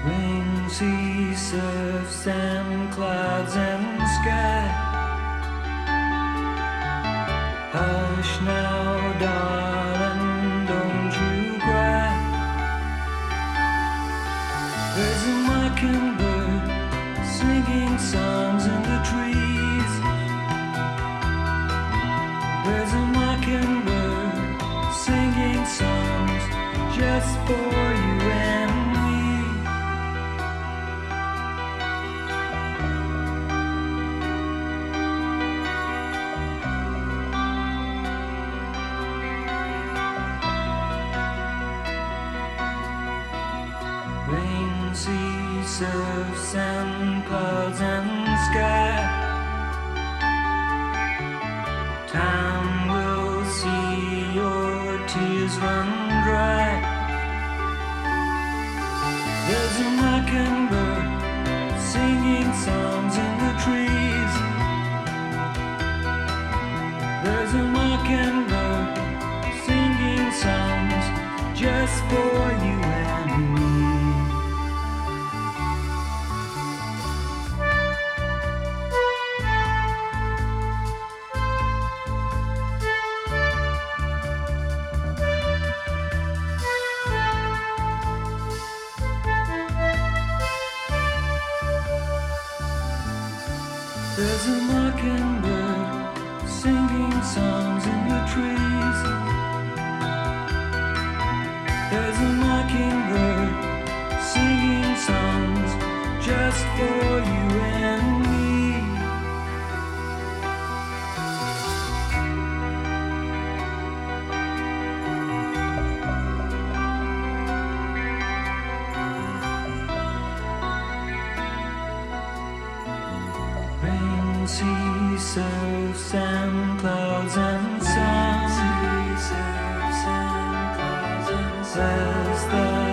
Rain, sea, surf, sand, clouds and sky. Hush now, darling, don't you cry. There's a mockingbird singing songs in the trees. There's a mockingbird singing songs just for you and me. Rain, sea, surf, sand, clouds and sky. Time will see your tears run dry. There's a mockingbird singing songs in the trees. There's a mockingbird singing songs just for you and me. There's a mockingbird singing songs in the trees. There's a mockingbird singing songs just for you and me. Rain, sea, surf, sand, clouds and sun. Says the